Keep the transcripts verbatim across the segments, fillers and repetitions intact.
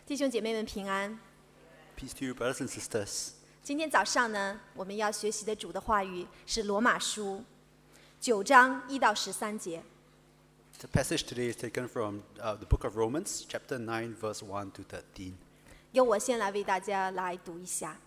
弟兄姐妹们平安。 Peace to you, brothers and sisters. 今天早上呢，我们要学习的主的话语是罗马书九章一到十三节。 The passage today is taken from uh, the book of Romans, chapter nine, verse one to thirteen. 由我先来为大家来读一下。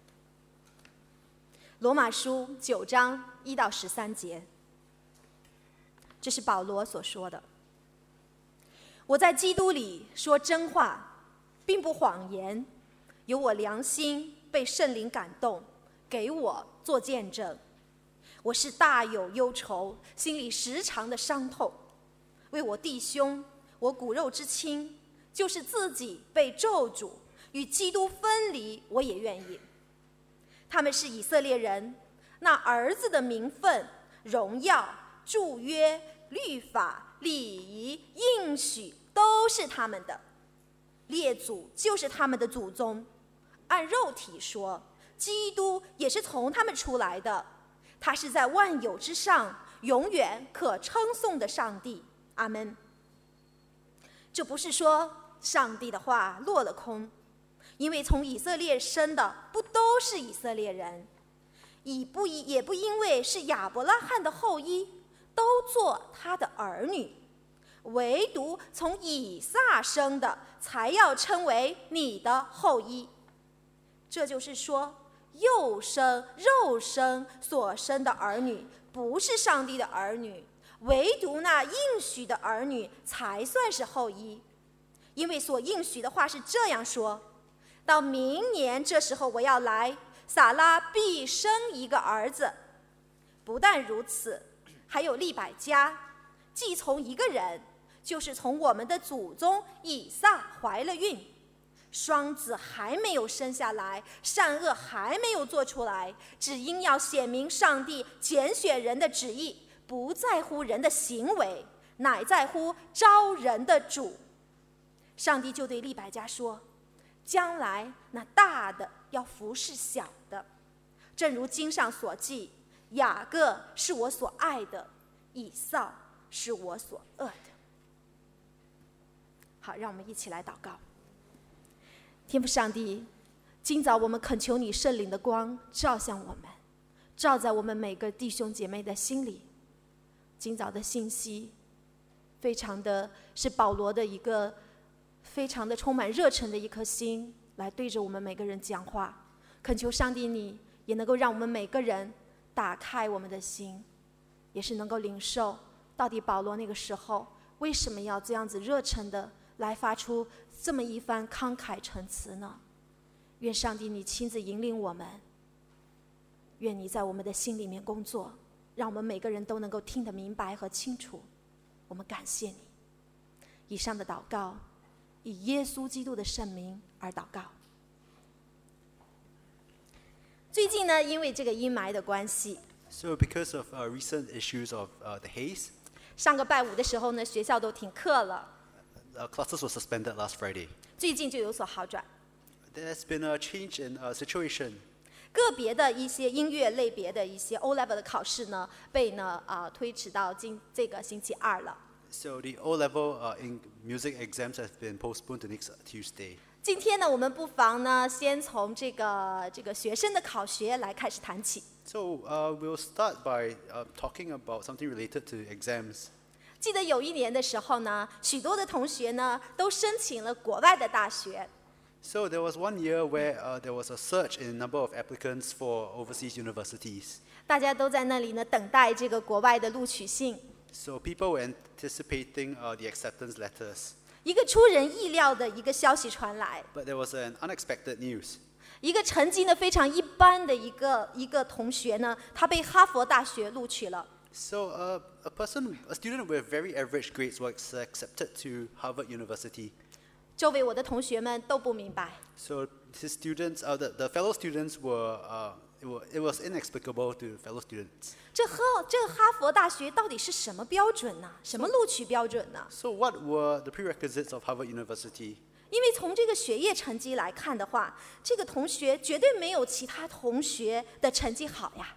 罗马书九章一到十三节，这是保罗所说的。我在基督里说真话，并不谎言，有我良心被圣灵感动，给我做见证。我是大有忧愁，心里时常的伤痛，为我弟兄，我骨肉之亲，就是自己被咒诅，与基督分离，我也愿意。他们是以色列人，那儿子的名分、荣耀、祝约、律法、礼仪、应许都是他们的，列祖就是他们的祖宗。按肉体说，基督也是从他们出来的，他是在万有之上，永远可称颂的上帝。阿们。这不是说上帝的话落了空，因为从以色列生的不都是以色列人，也不也不因为是亚伯拉罕的后裔都做他的儿女，唯独从以撒生的才要称为你的后裔。这就是说，肉生肉生所生的儿女不是上帝的儿女，唯独那应许的儿女才算是后裔。因为所应许的话是这样说：到明年这时候我要来，撒拉必生一个儿子。不但如此，还有利百加，既从一个人，就是从我们的祖宗以撒怀了孕，双子还没有生下来，善恶还没有做出来，只因要显明上帝拣选人的旨意，不在乎人的行为，乃在乎招人的主。上帝就对利百加说：将来那大的要服侍小的，正如经上所记，雅各是我所爱的，以扫是我所恶的。好，让我们一起来祷告。天父上帝，今早我们恳求你圣灵的光照向我们，照在我们每个弟兄姐妹的心里。今早的信息非常的是保罗的一个非常的充满热忱的一颗心来对着我们每个人讲话。恳求上帝你也能够让我们每个人打开我们的心，也是能够领受到底保罗那个时候为什么要这样子热忱的来发出这么一番慷慨陈词呢？愿上帝你亲自引领我们，愿你在我们的心里面工作，让我们每个人都能够听得明白和清楚。我们感谢你。以上的祷告以耶稣基督的圣名而祷告。最近呢，因为这个阴霾的关系， So, because of uh, recent issues of uh, the haze, 上个拜五的时候呢，学校都停课了。 uh, classes were suspended last Friday. 最近就有所好转， There's been a change in uh, situation. 个别的一些音乐类别的一些 O level 的考试呢，被呢啊、呃、推迟到今这个星期二了。 So, the O-level uh, in music exams have been postponed to next Tuesday. 今天呢，我们不妨呢，先从这个这个学生的考学来开始谈起。 So, uh, we'll start by uh, talking about something related to exams. 记得有一年的时候呢，许多的同学呢都申请了国外的大学。 So, there was one year where uh, there was a surge in number of applicants for overseas universities. 大家都在那里呢等待这个国外的录取信。 So, people were anticipating uh, the acceptance letters. 一个出人意料的一个消息传来， But there was an unexpected news. 一个成绩呢非常一般的一个一个同学呢，他被哈佛大学录取了。 So, uh, a person, a student with very average grades was accepted to Harvard University. 周围我的同学们都不明白， So, his students, uh, the, the fellow students were, uh, it, were, it was inexplicable to fellow students. 这哈这个哈佛大学到底是什么标准呢？什么录取标准呢？ So, what were the prerequisites of Harvard University? 因为从这个学业成绩来看的话，这个同学绝对没有其他同学的成绩好呀。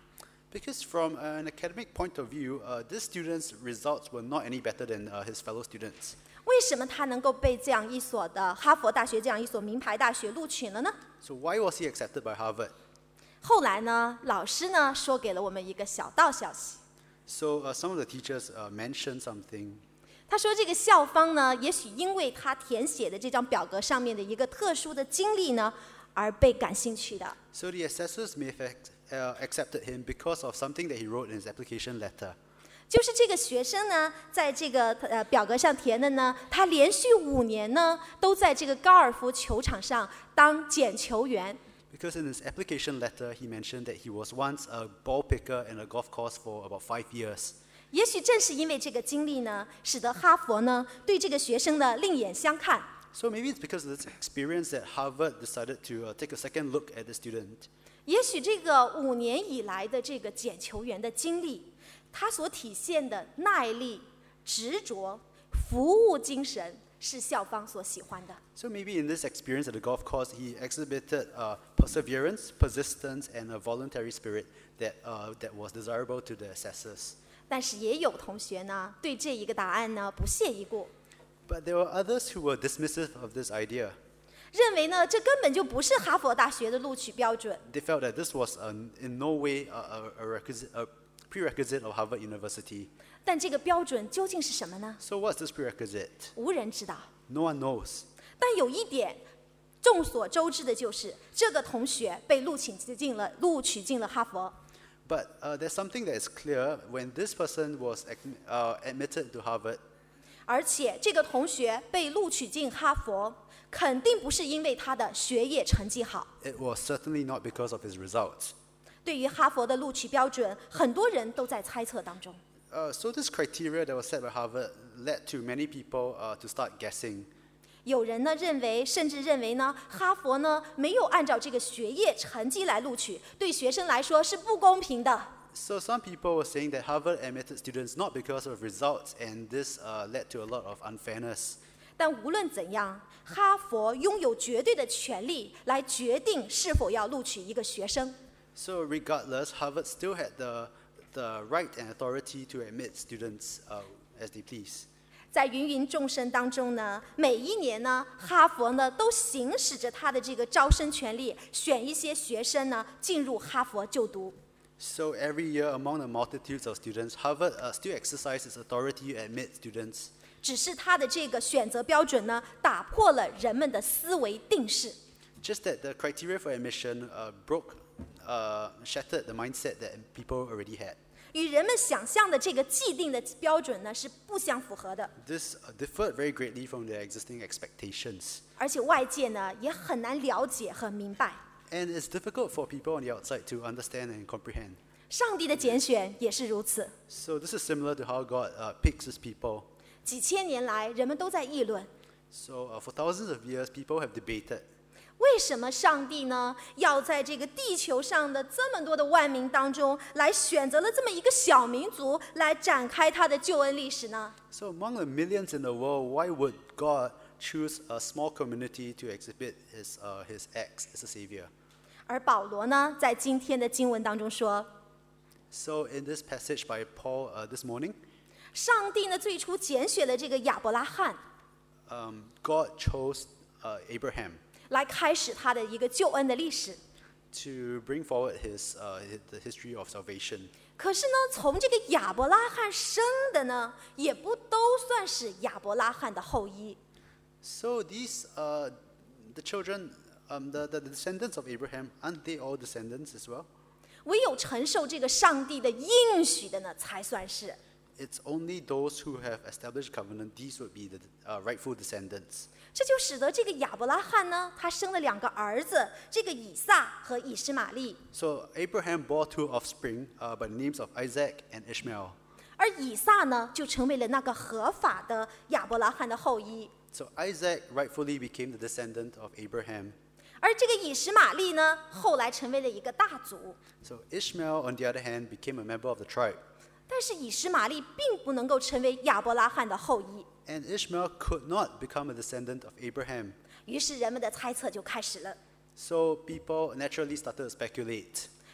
Because from an academic point of view, uh, this student's results were not any better than uh, his fellow students. 为什么他能够被这样一所的哈佛大学这样一所名牌大学录取了呢？ So why was he accepted by Harvard? 后来呢，老师呢说给了我们一个小道消息。 So uh, some of the teachers uh, mentioned something. 他说，这个校方呢，也许因为他填写的这张表格上面的一个特殊的经历呢，而被感兴趣的。 So the assessors may have ac- uh, accepted him because of something that he wrote in his application letter. 就是这个学生呢，在这个呃表格上填的呢，他连续五年呢，都在这个高尔夫球场上当捡球员。 Because in his application letter, he mentioned that he was once a ball picker in a golf course for about five years. 也许正是因为这个经历呢，使得哈佛呢对这个学生呢另眼相看。 So maybe it's because of this experience that Harvard decided to uh, take a second look at the student. 也许这个五年以来的这个捡球员的经历，他所体现的耐力、执着、服务精神，是校方所喜欢的。 So maybe in this experience at the golf course, he exhibited uh, perseverance, persistence, and a voluntary spirit that, uh, that was desirable to the assessors. 但是也有同学呢，对这一个答案呢不屑一顾， But there were others who were dismissive of this idea. 认为呢这根本就不是哈佛大学的录取标准。 They felt that this was uh, in no way a, a, a, requisite, a prerequisite of Harvard University. 但这个标准究竟是什么呢？ So what's this prerequisite? 无人知道。 No one knows. 但有一点众所周知的就是，这个同学被录取进了录取进了哈佛。 But uh, there's something that is clear when this person was ac- uh, admitted to Harvard. 而且这个同学被录取进哈佛，肯定不是因为他的学业成绩好。 It was certainly not because of his results. 对于哈佛的录取标准，很多人都在猜测当中。 Uh, so this criteria that was set by Harvard led to many people uh, to start guessing. 有人呢认为，甚至认为呢，哈佛呢没有按照这个学业成绩来录取，对学生来说是不公平的。 So some people were saying that Harvard admitted students not because of results, and this uh, led to a lot of unfairness. 但无论怎样，哈佛拥有绝对的权利来决定是否要录取一个学生。 So regardless, Harvard still had the, the right and authority to admit students uh, as they please. 在芸芸众生当中呢，每一年呢，哈佛呢都行使着他的这个招生权利，选一些学生呢进入哈佛就读。 So every year, among the multitudes of students, Harvard uh, still exercises authority to admit students. 只是他的这个选择标准呢，打破了人们的思维定式。 Just that the criteria for admission uh, broke, uh, shattered the mindset that people already had. 与人们想象的这个既定的标准呢是不相符合的， This uh, differed very greatly from their existing expectations. 而且外界呢也很难了解和明白。 And it's difficult for people on the outside to understand and comprehend. 上帝的拣选也是如此。 So this is similar to how God uh, picks his people. 几千年来，人们都在议论， So uh, for thousands of years, people have debated. 为什么上帝呢要在这个地球上的这么多的万民当中，来选择了这么一个小民族来展开他的救恩历史呢？ So among the millions in the world, why would God choose a small community to exhibit his, uh, his acts as a savior? 而保罗呢，在今天的经文当中说， So in this passage by Paul uh, this morning, 上帝呢最初拣选了这个亚伯拉罕， um, God chose uh, Abraham 来开始他的一个救恩的历史。 to bring forward his, uh, hi- the history of salvation. 可是呢，从这个亚伯拉罕生的呢，也不都算是亚伯拉罕的后裔。 So these, uh, the children, um, the, the descendants of Abraham, aren't they all descendants as well? 唯有承受这个上帝的应许的呢，才算是。 It's only those who have established covenant, these would be the uh, rightful descendants. 这就使得这个亚伯拉罕呢，他生了两个儿子，这个以撒和以实玛利。 So Abraham bore two offspring uh, by the names of Isaac and Ishmael. 而以撒呢，就成为了那个合法的亚伯拉罕的后裔。 So Isaac rightfully became the descendant of Abraham. 而这个以实玛利呢，后来成为了一个大族。 So Ishmael, on the other hand, became a member of the tribe. 但是以实玛利并不能够成为亚伯拉罕的后裔， And Ishmael could not become a descendant of Abraham. 于是人们的猜测就开始了。 So people naturally started to speculate.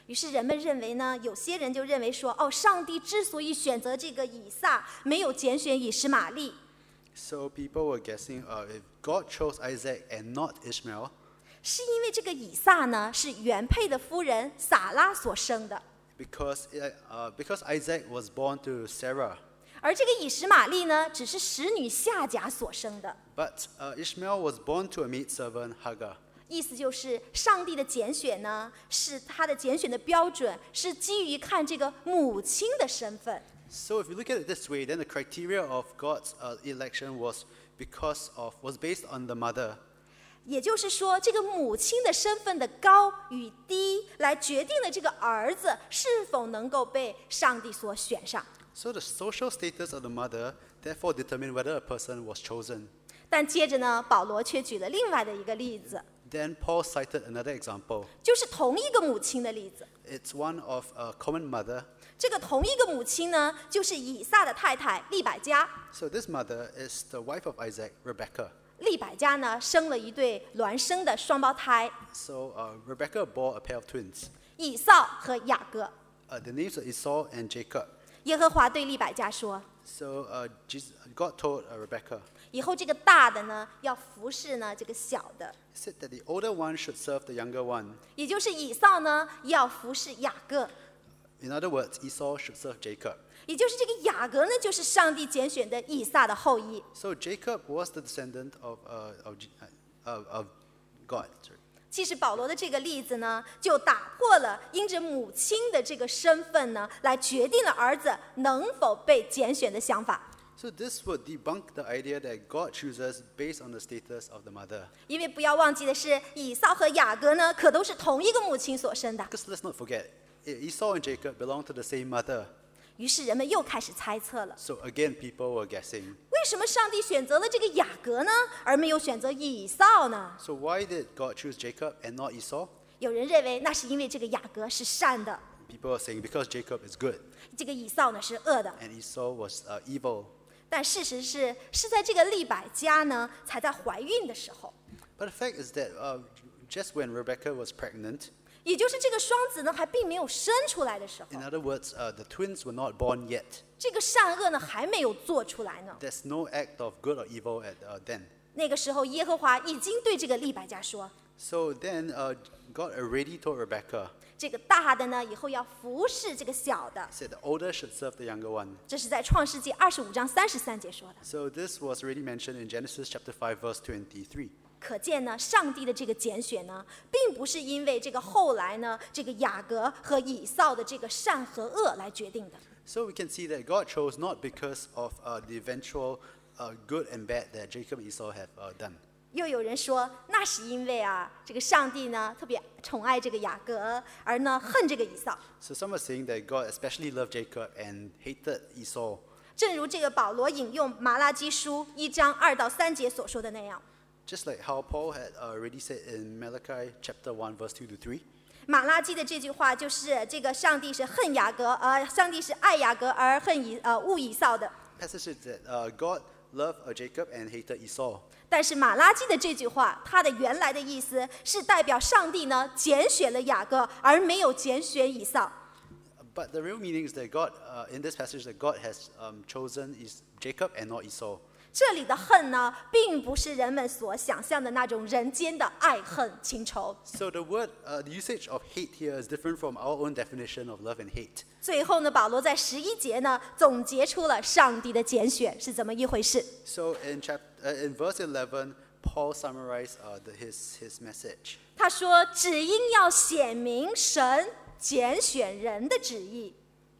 于是人们认为呢，有些人就认为说，哦，上帝之所以选择这个以撒，没有拣选以实玛利， So people were guessing uh, if God chose Isaac and not Ishmael, 是因为这个以撒呢是原配的夫人撒拉所生的， because, uh, uh, because Isaac was born to Sarah, 而这个以实玛利呢，只是使女夏甲所生的。 but uh, Ishmael was born to a maidservant, Hagar. 意思就是上帝的拣选呢，是他的拣选的标准是基于看这个母亲的身份。 So if you look at it this way, then the criteria of God's uh, election was because of was based on the mother. 也就是说，这个母亲的身份的高与低，来决定了这个儿子是否能够被上帝所选上。 So the social status of the mother therefore determined whether a person was chosen. 但接着呢，保罗却举了另外的一个例子， Then Paul cited another example. 就是同一个母亲的例子。 It's one of a common mother. 这个同一个母亲呢，就是以撒的太太利百加。 So this mother is the wife of Isaac, Rebekah. 利百加呢，生了一对孪生的双胞胎， So uh, Rebekah bore a pair of twins. 以扫和雅各。 Uh, the names are Esau and Jacob. 耶和华对利百加说 So uh, Jesus, God told uh, Rebekah,：“ 以后这个大的呢，要服侍呢这个小的， He said that the older one should serve the younger one. 也就是以扫呢，要服侍雅各， In other words, Esau should serve Jacob. 也就是这个雅各呢，就是上帝拣选的以撒的后裔。 So Jacob was the descendant of, uh, of, J- uh, of God. Sorry. 其实保罗的这个例子呢，就打破了因着母亲的这个身份呢，来决定了儿子能否被拣选的想法。 So this would debunk the idea that God chooses based on the status of the mother. 因为不要忘记的是，以扫和雅各呢，可都是同一个母亲所生的。 Because let's not forget, E- Esau and Jacob belong to the same mother. 于是人们又开始猜测了： So again, people were guessing. 为什么上帝选择了这个雅各呢，而没有选择以扫呢？ So why did God choose Jacob and not Esau? 有人认为那是因为这个雅各是善的， People are saying because Jacob is good 这个以扫呢是恶的。 and Esau was uh, evil. 但事实是，是在这个利百加呢，才在怀孕的时候， But the fact is that uh, just when Rebekah was pregnant, 也就是这个双子呢还并没有生出来的时候， in other words, uh, the twins were not born yet. 这个善恶呢还没有做出来呢。 There's no act of good or evil at uh, then. 那个时候，耶和华已经对这个利百加说：“ So then uh, God already told Rebekah, 这个大的呢，以后要服侍这个小的。 said the older should serve the younger one. ” 这是在创世纪二十五章三十三节说的。 So this was already mentioned in Genesis chapter five, verse twenty-three. 可见呢，上帝的这个拣选呢，并不是因为这个后来呢，这个雅各和以扫的这个善和恶来决定的。 So we can see that God chose not because of uh, the eventual uh, good and bad that Jacob and Esau have uh, done. 又有人说，那是因为啊，这个上帝呢特别宠爱这个雅各，而呢恨这个以扫。 So some are saying that God especially loved Jacob and hated Esau. 正如这个保罗引用马拉基书一章二到三节所说的那样， Just like how Paul had uh, already said in Malachi chapter one, verse two to three. 马拉基的这句话就是这个上帝是恨雅各，呃，上帝是爱雅各而恨以呃恶以扫的。 Passage is that uh, God loved uh, Jacob and hated Esau. 但是马拉基的这句话，它的原来的意思是代表上帝呢拣选了雅各，而没有拣选以扫。 But the real meaning is that God, uh, in this passage, that God has um, chosen is Jacob and not Esau. 这里的恨呢，并不是人们所想象的那种人间的爱恨情仇。 So the word, uh, the usage of hate here is different from our own definition of love and hate. 最后呢，保罗在十一节呢总结出了上帝的拣选是怎么一回事。 So in, chap- uh, in verse eleven, Paul summarized uh, the, his, his message. 他说：“只因要显明神拣选人的旨意，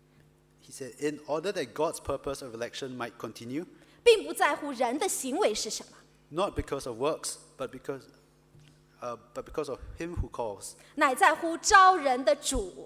He said, in order that God's purpose of election might continue, 并不在乎人的行为是什么， not because of works, but because, uh, but because of him who calls. 乃在乎招人的主。”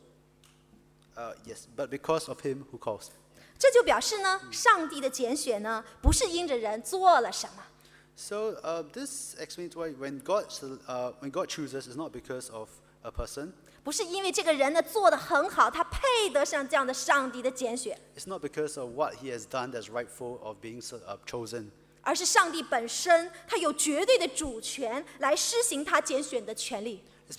Uh, yes, but because of him who calls. 这就表示呢，上帝的拣选呢，不是因着人做了什么， So uh, this explains why when God, uh, when God chooses, it's not because of a person. 不是因为这个人呢做得很好，他配得上这样的上帝的拣选， It's not because of what he has done that's rightful of being so- uh, chosen. 而是上帝本身，他有绝对的主权来施行他拣选的权利。 It's because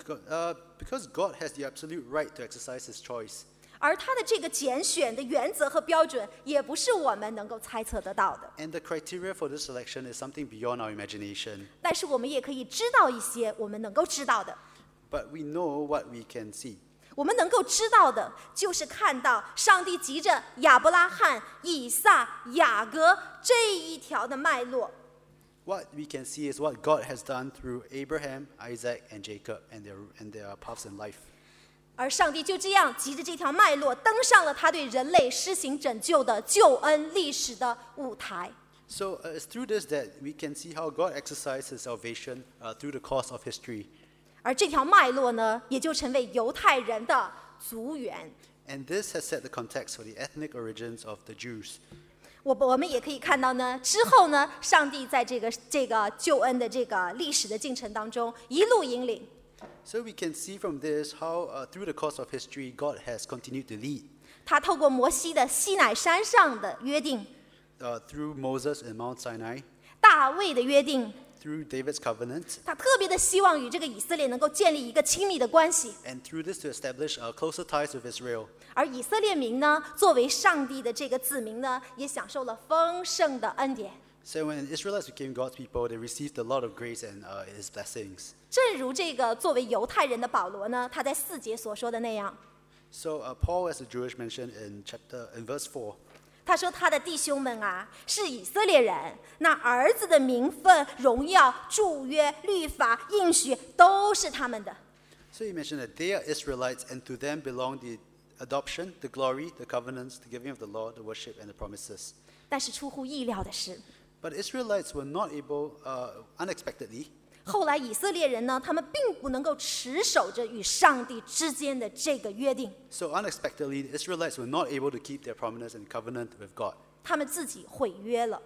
God, uh, because God has the absolute right to exercise his choice. 而他的这个拣选的原则和标准，也不是我们能够猜测得到的。 And the criteria for this selection is something beyond our imagination. 但是我们也可以知道一些我们能够知道的。 But we know what we can see. 我们能够知道的，就是看到上帝藉着亚伯拉罕、以撒、雅各这一条的脉络。 What we can see is what God has done through Abraham, Isaac, and Jacob and their, and their paths in life. 而上帝就这样藉着这条脉络，登上了他对人类施行拯救的救恩历史的舞台。 So uh, it's through this that we can see how God exercised his salvation uh, through the course of history. 而这条脉络呢，也就成为犹太人的族源。 And this has set the context for the ethnic origins of the Jews. 我我们也可以看到呢，之后呢，上帝在这个这个救恩的这个历史的进程当中，一路引领。 So we can see from this how uh, through the course of history, God has continued to lead. 他透过摩西的西乃山上的约定， Uh, through Moses in Mount Sinai, 大卫的约定， through David's covenant, 他特别的希望与这个以色列能够建立一个亲密的关系。 and through this to establish uh, closer ties with Israel. 而以色列民呢，作为上帝的这个子民呢，也享受了丰盛的恩典。 So when Israelites became God's people, they received a lot of grace and uh, his blessings. 正如这个作为犹太人的保罗呢，他在四节所说的那样， So uh, Paul, as a Jewish, mentioned in chapter in verse four. 他说他的弟兄们啊，是以色列人，那儿子的名分、荣耀、祝约、律法、应许，都是他们的。 So he mentioned that they are Israelites, and to them belong the adoption, the glory, the covenants, the giving of the law, the worship, and the promises. 但是出乎意料的是， But Israelites were not able, uh, unexpectedly, 后来以色列人呢，他们并不能够持守着与上帝之间的这个约定， so unexpectedly, the Israelites were not able to keep their promise and covenant with God. 他们自己毁约了，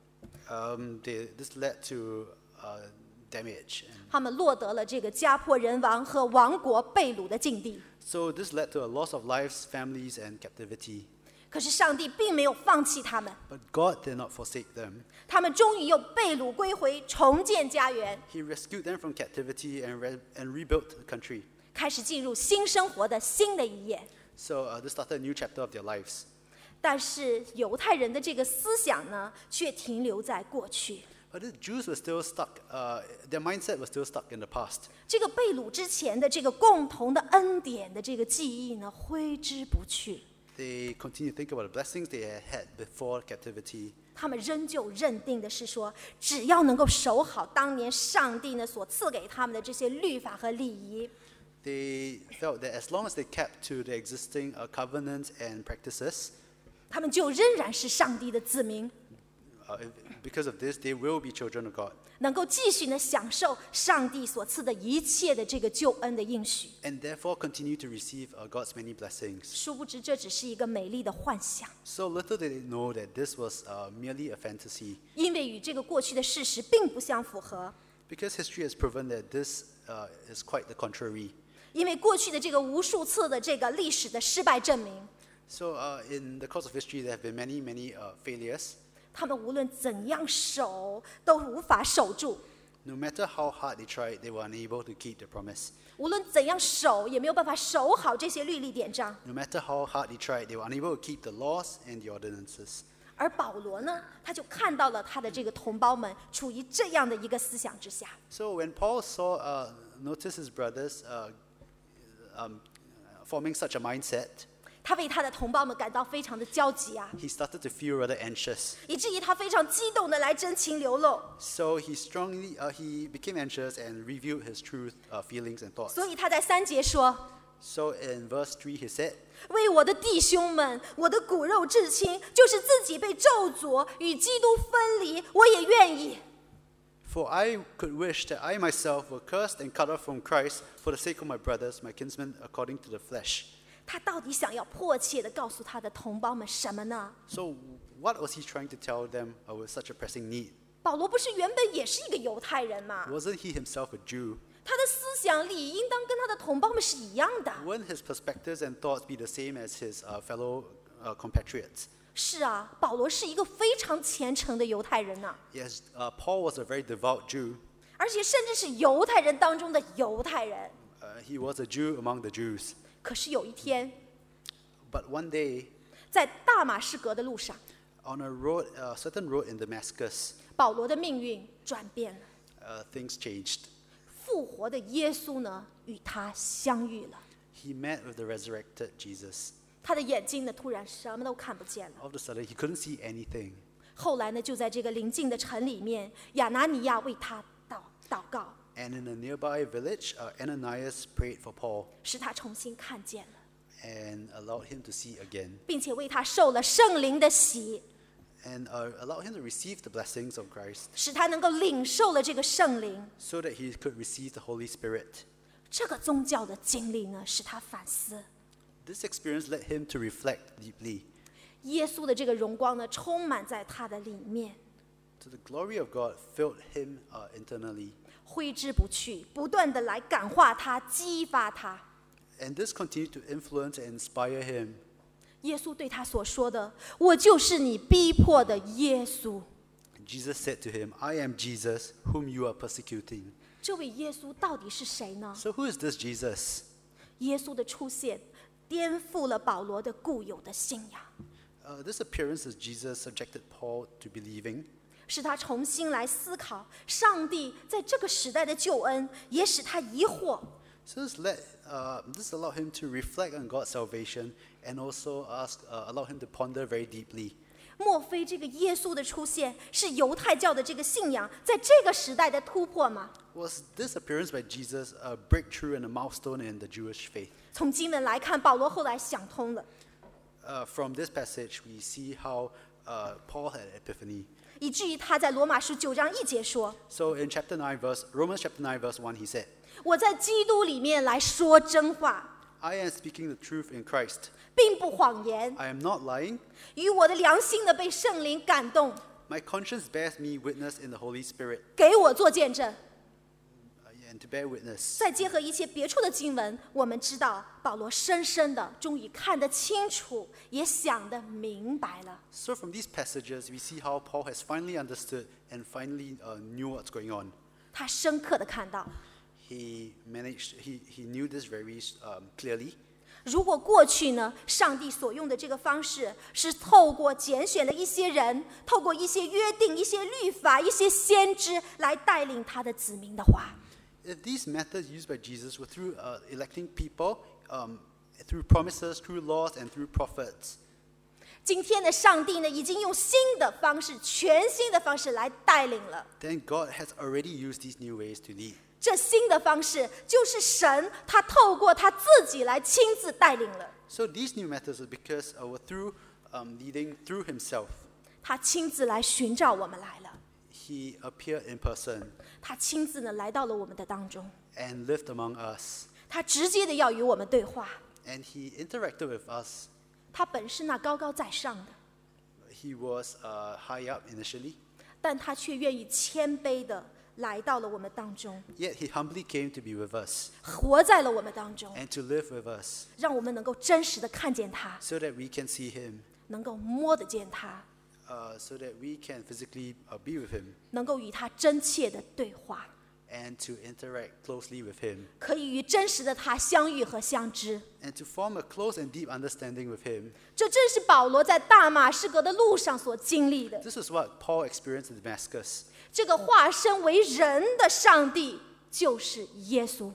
Um, they, this led to uh, damage. And 他们落得了这个家破人亡和亡国被掳的境地。 so this led to a loss of lives, families, and captivity. 可是上帝并没有放弃他们， But God did not forsake them. 他们终于又被掳归回，重建家园， He rescued them from captivity and, re- and rebuilt the country. 开始进入新生活的新的一页。 So uh, this started a new chapter of their lives. 但是犹太人的这个思想呢，却停留在过去。 But the Jews were still stuck, uh, their mindset was still stuck in the past. 这个被掳之前的这个共同的恩典的这个记忆呢，挥之不去。 They continued to think about the blessings they had had before captivity. 他们仍旧认定的是说，只要能够守好当年上帝呢所赐给他们的这些律法和礼仪， They felt that as long as they kept to the existing uh, covenants and practices, 他们就仍然是上帝的子民， uh, if- because of this, they will be children of God. 能够继续呢享受上帝所赐的一切的这个救恩的应许。 And therefore continue to receive uh, God's many blessings. 殊不知，这只是一个美丽的幻想， So little did they know that this was uh, merely a fantasy, 因为与这个过去的事实并不相符合。 because history has proven that this uh, is quite the contrary. 因为过去的这个无数次的这个历史的失败证明， So uh, in the course of history, there have been many, many uh, failures. 他们无论怎样守，都无法守住； No matter how hard they tried, they were unable to keep the promise. 无论怎样守，也没有办法守好这些律例典章。 No matter how hard they tried, they were unable to keep the laws and the ordinances. 而保罗呢，他就看到了他的这个同胞们处于这样的一个思想之下， So when Paul saw, uh, noticed his brothers uh, um, forming such a mindset, 他为他的同胞们感到非常的焦急啊， he started to feel rather anxious. 以至于他非常激动的来真情流露。 So he strongly, uh, he became anxious and reviewed his truth, uh, feelings, and thoughts. 所以他在三节说： So in verse three, he said, 为我的弟兄们，我的骨肉至亲，就是自己被咒诅与基督分离，我也愿意。 For I could wish that I myself were cursed and cut off from Christ for the sake of my brothers, my kinsmen, according to the flesh. 他到底想要迫切的告诉他的同胞们什么呢？ So what was he trying to tell them uh, with such a pressing need? 保罗不是原本也是一个犹太人吗？ Wasn't he himself a Jew? 他的思想理应当跟他的同胞们是一样的。 Wouldn't his perspectives and thoughts be the same as his uh, fellow uh, compatriots? 是啊，保罗是一个非常虔诚的犹太人呐、 Yes, uh, Paul was a very devout Jew, 而且甚至是犹太人当中的犹太人。 uh, Uh, he was a Jew among the Jews. 可是有一天， But one day, 在大马士革的路上， on a road, a certain road in Damascus, 保罗的命运转变了。 uh, things changed. 复活的耶稣呢，与他相遇了。 He met with the resurrected Jesus. 他的眼睛呢，突然什么都看不见了。 All of a sudden, he couldn't see anything. 后来呢，就在这个邻近的城里面，亚拿尼亚为他祷祷告， And in a nearby village, uh, Ananias prayed for Paul 使他重新看见了， and allowed him to see again, 并且为他受了圣灵的洗， and uh, allowed him to receive the blessings of Christ 使他能够领受了这个圣灵。 so that he could receive the Holy Spirit. 这个宗教的经历呢，使他反思， This experience led him to reflect deeply. 耶稣的这个荣光呢，充满在他的里面， So the glory of God filled him uh, internally. 挥之不去，不断的来感化他，激发他。 And this continued to influence and inspire him. 耶稣对他所说的：“我就是你逼迫的耶稣。” Jesus said to him, I am Jesus, whom you are persecuting. 这位耶稣到底是谁呢？ So who is this Jesus? 耶稣的出现颠覆了保罗的固有的信仰， Uh, this appearance of Jesus subjected Paul to believing, 使他重新来思考上帝在这个时代的救恩，也使他疑惑。 So this, led, uh, this allowed him to reflect on God's salvation and also ask, uh, allowed him to ponder very deeply. 莫非这个耶稣的出现是犹太教的这个信仰在这个时代的突破吗？ Was this appearance by Jesus a breakthrough and a milestone in the Jewish faith? 从经文来看，保罗后来想通了， Uh, from this passage, we see how uh, Paul had an epiphany. 以至于他在罗马书九章一节说 So in chapter nine, verse Romans chapter nine, verse one, he said, 我在基督里面来说真话， I am speaking the truth in Christ. 并不谎言， I am not lying. 与我的良心呢被圣灵感动， My conscience bears me witness in the Holy Spirit. 给我做见证。 Uh, and to bear witness. 再结合一些别处的经文，我们知道保罗深深的终于看得清楚，也想得明白了。 So from these passages, we see how Paul has finally understood and finally uh, knew what's going on. 他深刻的看到， He managed, he, he knew this very um, clearly. 如果过去呢，上帝所用的这个方式是透过拣选了一些人，透过一些约定、一些律法、一些先知来带领他的子民的话， If these methods used by Jesus were through uh, electing people, um, through promises, through laws, and through prophets, 今天的上帝呢，已经用新的方式、全新的方式来带领了。 then God has already used these new ways to lead. 这新的方式就是神，他透过他自己来亲自带领了。 So these new methods are because uh, were through um, leading through himself. 他亲自来寻找我们来了， He appeared in person 他亲自呢来到了我们的当中， and lived among us. 他直接的要与我们对话。 And he interacted with us. 他本是那高高在上的， He was uh, high up initially, 但他却愿意谦卑的来到了我们当中， yet he humbly came to be with us 活在了我们当中， and to live with us 让我们能够真实的看见他， so that we can see him, 能够摸得见他， uh, so that we can physically uh, be with him 能够与他真切的对话， and to interact closely with him 可以与真实的他相遇和相知。 and to form a close and deep understanding with him. 这正是保罗在大马士革的路上所经历的。 This is what Paul experienced in Damascus. 这个化身为人的上帝就是耶稣。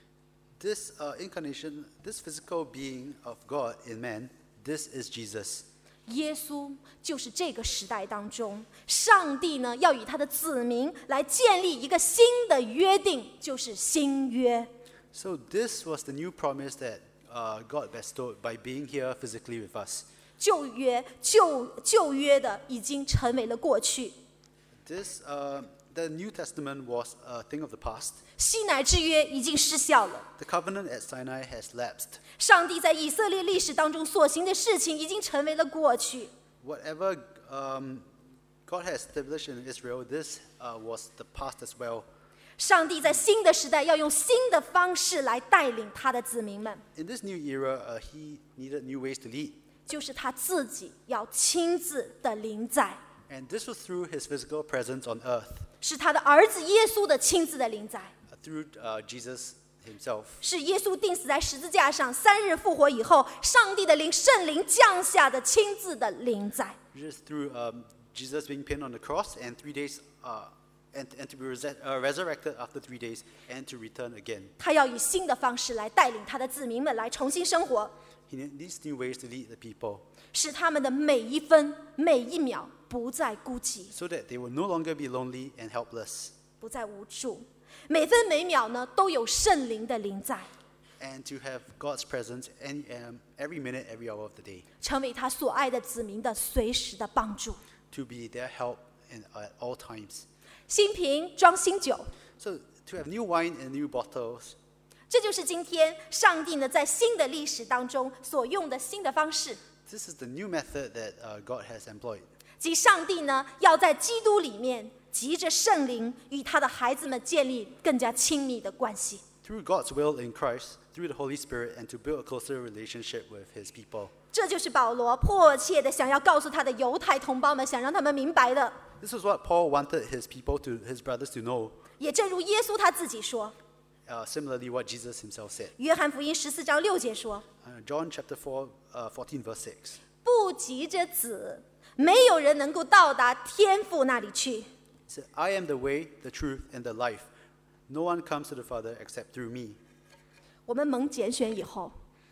This uh, incarnation, this physical being of God in man, this is Jesus. 耶稣就是这个时代当中，上帝呢要与他的子民来建立一个新的约定，就是新约。 So this was the new promise that uh, God bestowed by being here physically with us. 旧约旧旧约的已经成为了过去， This, uh, the New Testament was a thing of the past. 西乃之约已经失效了。 The covenant at Sinai has lapsed. 上帝在以色列历史当中所行的事情已经成为了过去。 Whatever um, God has established in Israel, this uh, was the past as well. 上帝在新的时代要用新的方式来带领他的子民们， In this new era, uh, he needed new ways to lead. 就是他自己要亲自的临在， And this was through his physical presence on earth, 是他的儿子耶稣的亲自的临在。 uh, through uh, Jesus himself. 是耶稣钉死在十字架上，三日复活以后，上帝的灵、圣灵降下的亲自的临在。 Just through um, Jesus being pinned on the cross and three days, uh, and, and to be reset, uh, resurrected after three days and to return again. 他要以新的方式来带领他的子民们来重新生活， He needs new ways to lead the people 使他们的每一分每一秒不再孤寂， so that they will no longer be lonely and helpless 不再无助，每分每秒呢都有圣灵的临在， and to have God's presence any, um, every minute, every hour of the day, 成为他所爱的子民的随时的帮助。 to be their help in, at all times. 新瓶装新酒， So to have new wine in new bottles, 这就是今天上帝呢在新的历史当中所用的新的方式， this is the new method that uh, God has employed. 即上帝呢要在基督里面藉着圣灵与他的孩子们建立更加亲密的关系。 Through God's will in Christ, through the Holy Spirit, and to build a closer relationship with his people. 这就是保罗迫切的想要告诉他的犹太同胞们，想让他们明白的。 This is what Paul wanted his people to, his brothers to know. 也正如耶稣他自己说， Uh, similarly, what Jesus himself said. 约翰福音十四章六节说 Uh, John chapter four, uh, fourteen, verse six.：“ 不急着子，没有人能够到达天父那里去。 He said, I am the way, the truth, and the life. No one comes to the Father except through me. ” 我们蒙拣选以后，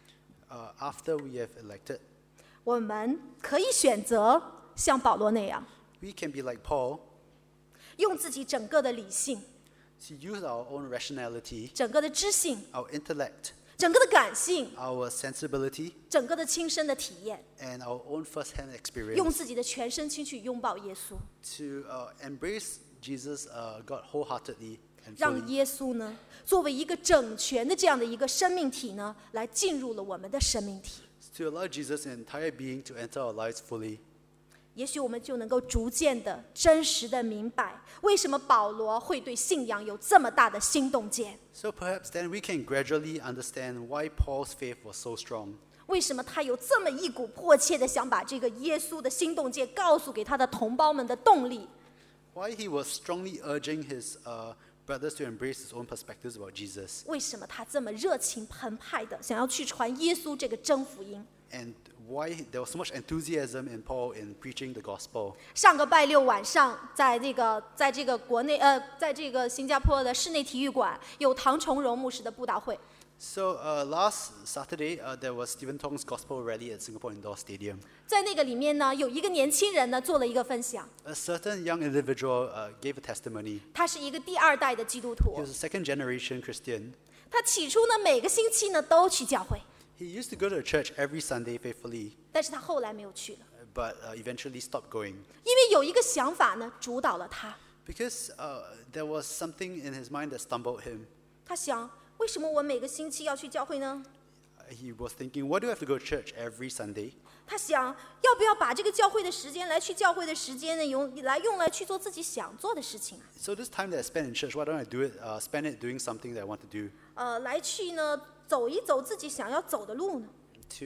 Uh, after we have elected, 我们可以选择像保罗那样， we can be like Paul, 用自己整个的理性、 to use our own rationality, 整个的知性、 our intellect, 整个的感性、 our sensibility, 整个的亲身的体验， and our own first-hand 用 experience 自己的全身心去拥抱耶稣， to uh, embrace Jesus, uh, God wholeheartedly and 让 fully, 耶稣呢作为一个整全的这样的一个生命体呢，来进入了我们的生命体。 to allow Jesus' entire being to enter our lives fully. 也许我们就能够逐渐的、真实的明白，为什么保罗会对信仰有这么大的新洞见， So perhaps then we can gradually understand why Paul's faith was so strong. 为什么他有这么一股迫切的想把这个耶稣的新洞见告诉给他的同胞们的动力。 Why he was strongly urging his uh, brothers to embrace his own perspectives about Jesus. 为什么他这么热情澎湃的想要去传耶稣这个真福音？ And why there was so much enthusiasm in Paul in preaching the gospel. 上个拜六晚上，在这个在这个国内呃，在这个新加坡的室内体育馆有唐崇荣牧师的布道会。 So uh, last Saturday, uh, there was Stephen Tong's gospel rally at Singapore Indoor Stadium. 在那个里面呢，有一个年轻人呢做了一个分享， A certain young individual uh, gave a testimony. 他是一个第二代的基督 He 徒， was a second generation Christian. 他起初呢每个星期呢都去教会， He used to go to church every Sunday faithfully, 但是他后来没有去了， but uh, eventually stopped going 因为有一个想法呢主导了他。 because uh, there was something in his mind that stumbled him. 他想，为什么我每个星期要去教会呢？ He was thinking, why do I have to go to church every Sunday? 他想，要不要把这个教会的时间来去教会的时间呢，用来用来去做自己想做的事情啊？ So this time that I spend in church, why don't I do it? Uh, spend it doing something that I want to do, 呃，来去呢走一走自己想要走的路呢，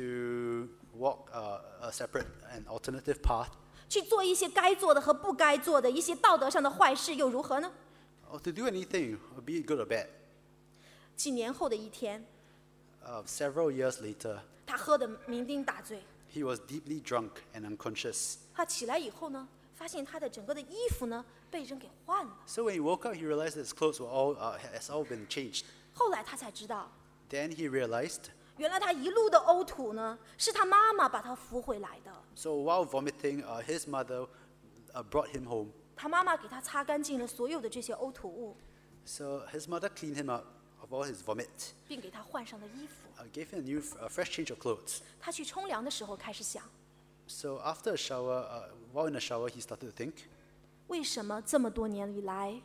to walk uh, a separate and alternative path, 去做一些该做的和不该做的一些道德上的坏事又如何呢？ or to do anything, be it good or bad. 几年后的一天， Uh, several years later, 他喝得酩酊大醉， he was deeply drunk and unconscious. 他起来以后呢，发现他的整个的衣服呢被人给换了。 So when he woke up, he realized that his clothes were all uh, has all been changed. 后来他才知道， Then he realized. 原来他一路的呕吐呢，是他妈妈把他扶回来的。 So while vomiting, uh, his mother uh, brought him home. 他妈妈给他擦干净了所有的这些呕吐物， So his mother cleaned him up of all his vomit, 并给他换上了衣服。 uh, gave him a new, a fresh change of clothes. 他去冲凉的时候开始想， So after a shower, uh, while in the shower, he started to think, 为什么这么多年以来，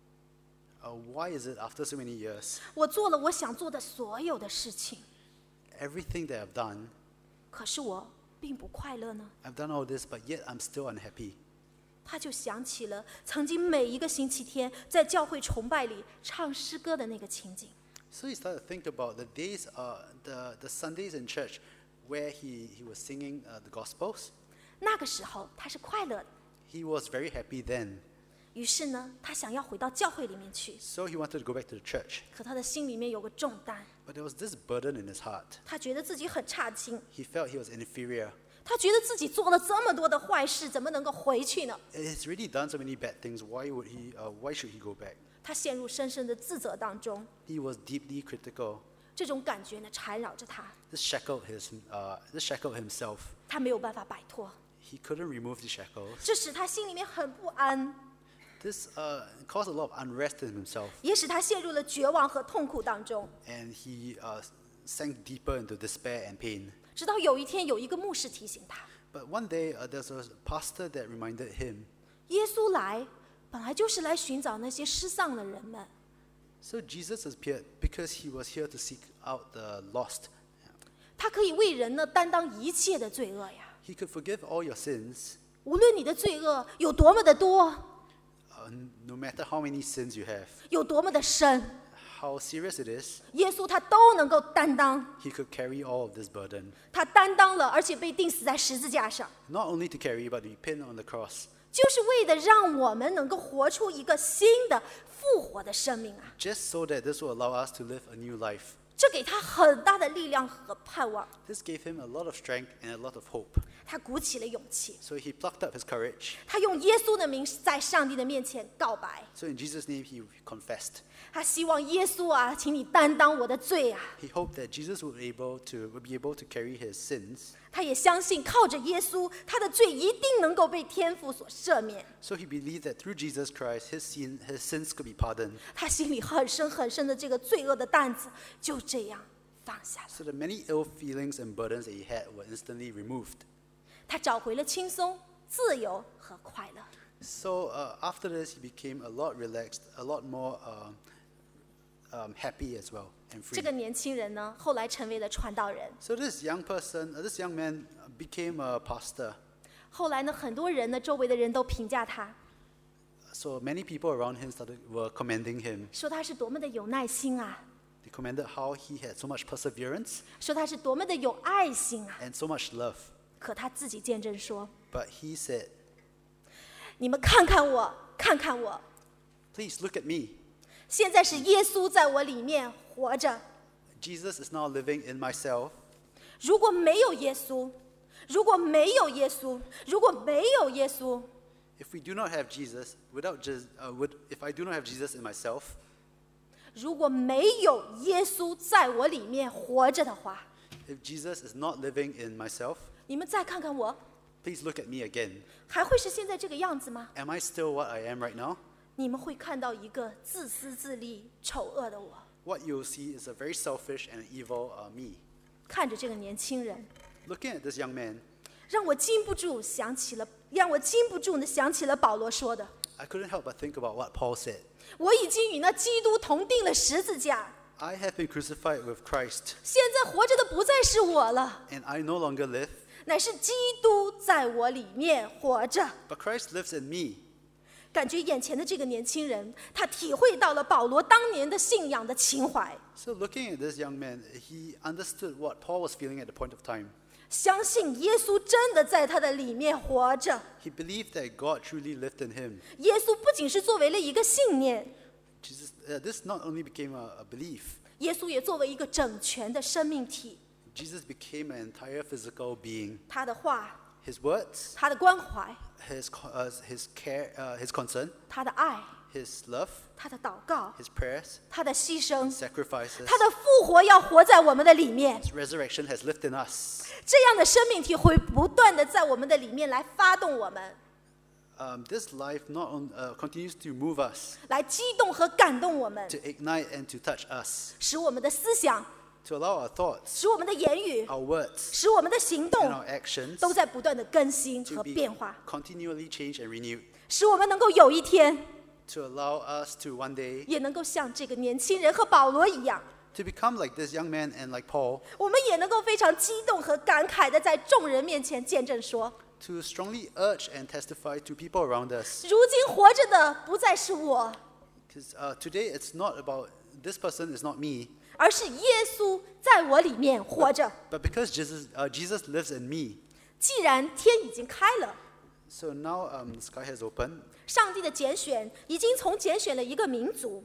uh, why is it after so many years, 我做了我想做的所有的事情， everything that I've done, 可是我并不快乐呢？ I've done all this, but yet I'm still unhappy. 他就想起了曾经每一个星期天在教会崇拜里唱诗歌的那个情景。 So he started to think about the days, uh, the, the Sundays in church where he, he was singing uh, the Gospels. 那个时候他是快乐的， He was very happy then. 于是呢，他想要回到教会里面去， So he wanted to go back to the church. 可他的心里面有个重担， But there was this burden in his heart. 他觉得自己很差劲， He felt he was inferior. 他觉得自己做了这么多的坏事，怎么能够回去呢？ He's really done so many bad things. Why would he? Uh, why should he go back? 他陷入深深的自责当中， He was deeply critical. 这种感觉呢缠绕着他， This shackled his. Uh, this shackled himself. 他没有办法摆脱， He couldn't remove the shackles. 这使他心里面很不安， This uh, caused a lot of unrest in himself, 也使他陷入了绝望和痛苦当中。 and he uh, sank deeper into despair and pain. 直到有一天，有一个牧师提醒他， But one day, uh, there's a pastor that reminded him. 耶稣来本来就是来寻找那些失丧的人们， So Jesus appeared because he was here to seek out the lost. 他可以为人呢担当一切的罪恶呀。 He could forgive all your sins, 无论你的罪恶有多么的多， uh, no matter how many sins you have, 有多么的深， how serious it is. 耶稣他都能够担当。 He could carry all of this burden. 他担当了，而且被钉死在十字架上， Not only to carry, but to be pinned on the cross, 就是为了让我们能够活出一个新的复活的生命啊！ just so that this will allow us to live a new life. 这给他很大的力量和盼望， This gave him a lot of strength and a lot of hope. 他鼓起了勇气， So he plucked up his courage. 他用耶稣的名在上帝的面前告白， So in Jesus' name, he confessed. 他希望耶稣啊，请你担当我的罪啊！ He hoped that Jesus would able to would be able to carry his sins. 他也相信靠着耶稣，他的罪一定能够被天父所赦免。 So he believed that through Jesus Christ, his sin his sins could be pardoned. 他心里很深很深的这个罪恶的担子就这样放下了， So the many ill feelings and burdens that he had were instantly removed. 他找回了轻松、自由和快乐。 So uh, after this, he became a lot relaxed, a lot more um, um, happy as well and 这 free. 个年轻人呢，后来成为了传道人。 So this young person, uh, this young man uh, became a pastor. 后来呢，很多人呢，周围的人都评价他， So many people around him started were commending him. 说他是多么的有耐心啊， They commended how he had so much perseverance 说他是多么的有爱心啊。 and so much love. 可他自己见证说 But he said, 你们看看我，看看我， "Please look at me. 现在是耶稣在我里面活着。 Jesus is now living in myself. 如果没有耶稣，如果没有耶稣，如果没有耶稣， If we do not have Jesus, without Jesus, uh, would, if I do not have Jesus in myself, 如果没有耶稣在我里面活着的话， if Jesus is not living in myself, 你们再看看我， please look at me again. 还会是现在这个样子吗？ Am I still what I am right now? 你们会看到一个自私自利、丑恶的我。 What you'll see is a very selfish and evil uh, me. 看着这个年轻人， Looking at this young man, 让我禁不住想起了，让我禁不住的想起了保罗说的： I couldn't help but think about what Paul said. 我已经与那基督同定了十字架， I have been crucified with Christ, 现在活着的不再是我了， and I no longer live, 乃是基督在我里面活着。 but Christ lives in me. 感觉眼前的这个年轻人，他体会到了保罗当年的信仰的情怀， So looking at this young man, he understood what Paul was feeling at the point of time. 相信耶稣真的在他的里面活着。 He believed that God truly lived in him. 耶稣不仅是作为了一个信念， Jesus, uh, this not only became a, a belief, 耶稣也作为一个整全的生命体。 Jesus became an entire physical being. 他的话， His words, 他的关怀， his, co- uh, his care, uh, his concern, 他的爱， his love, 他的祷告， his prayers, 他的牺牲， sacrifices, 他的复活要活在我们的里面。 his resurrection has lived in us. 这样的生命体会不断的在我们的里面来发动我们， Um, this life not on, uh, continues to move us, 来激动和感动我们， to ignite and to touch us, 使我们的思想， to allow our thoughts, 使我们的言语， our words, 使我们的行 and 动 our actions 都在不断的更新 to 和 be 变化， continually changed and renewed, 使我们能够有一天 to allow us to one day 也能够像这个年轻人和保罗一样， to become like this young man and like Paul, 我们也能够非常激动和感慨的在众人面前见证说， to strongly urge and testify to people around us. 如今活着的不再是我， Because uh, today it's not about this person is not me, 而是耶稣在我里面活着。 but because Jesus, uh, Jesus lives in me. 既然天已经开了， So now um, the sky has opened. 上帝的拣选已经从拣选了一个民族，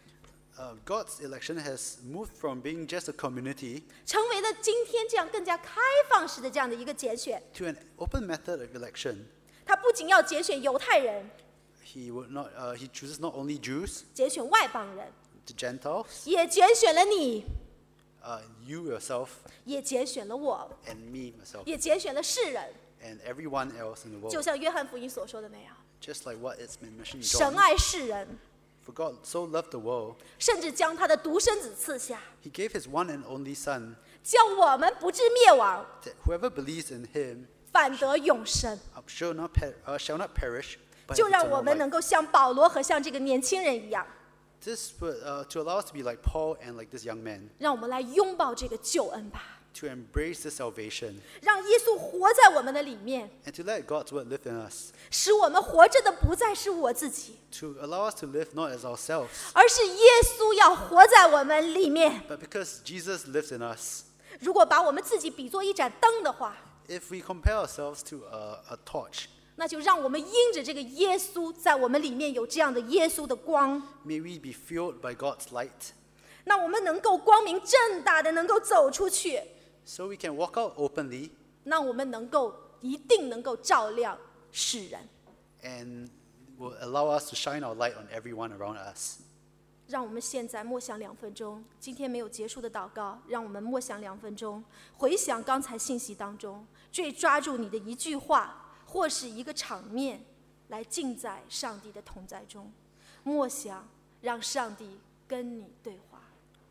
Uh, God's election has moved from being just a community 成为了今天这样更加开放式的这样的一个拣选。 to an open method of election. 他不仅要拣选犹太人， He would not. Uh, he chooses not only Jews, 拣选外邦人， the Gentiles, 也拣选了你， uh, you yourself, 也拣选了我， and me myself, 也拣选了世人。 and everyone else in the 就 world. 像约翰福音所说的那样， Just like what it's been mentioned in 神 John. 爱世人， For God so loved the world, 甚至将他的独生子赐下， He gave His one and only Son, 叫我们不至灭亡， that whoever believes in Him 反得永生。 uh, shall not per- uh, shall not perish, but 就 have 让我 eternal 们 life. 能够像保罗和像这个年轻人一样， This would uh, to allow us to be like Paul and like this young man, 让我们来拥抱这个救恩吧， to embrace this salvation, 让耶稣活在我们的里面， and to let God's word live in us, 使我们活着的不再是我自己， to allow us to live not as ourselves, 而是耶稣要活在我们里面。 but because Jesus lives in us. 如果把我们自己比作一盏灯的话， If we compare ourselves to a, a torch, 那就让我们因着这个耶稣，在我们里面有这样的耶稣的光， may we be filled by God's light, 那我们能够光明正大的能够走出去， so we can walk out openly 那我们能够一定能够照亮世人。 and will allow us to shine our light on everyone around us. 让我们现在默想两分钟，今天没有结束的祷告，让我们默想两分钟，回想刚才信息当中最抓住你的一句话或是一个场面，来浸在上帝的同在中，默想，让上帝跟你对话。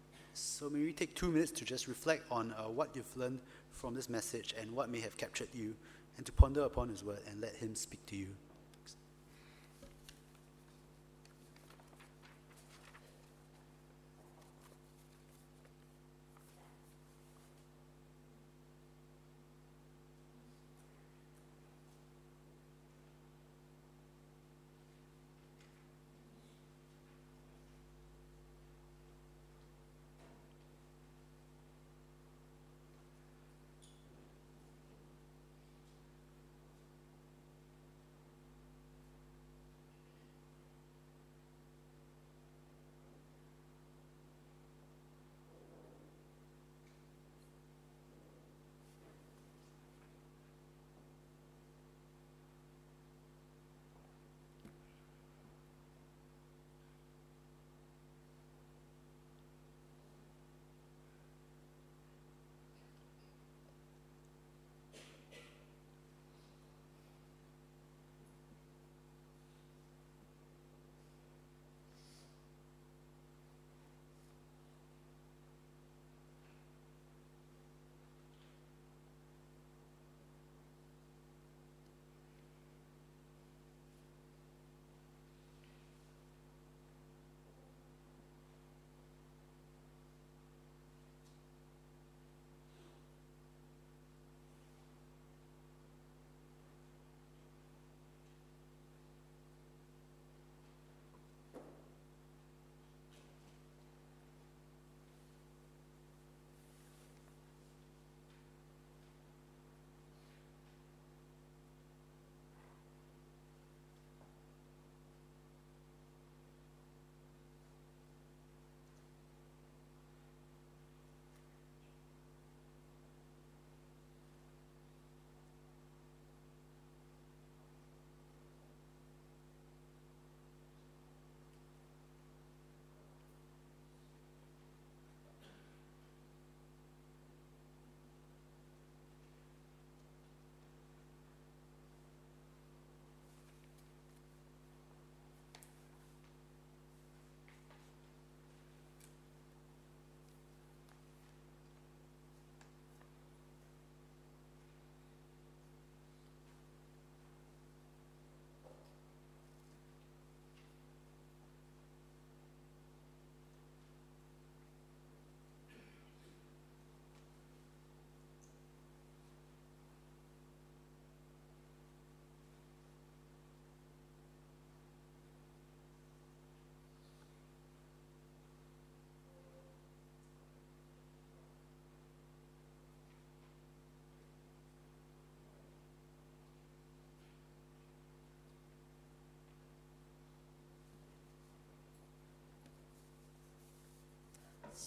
So may we take two minutes to just reflect on uh, what you've learned from this message and what may have captured you, and to ponder upon His word and let Him speak to you.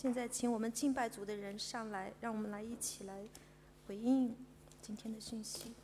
现在，请我们敬拜组的人上来，让我们来一起来回应今天的讯息。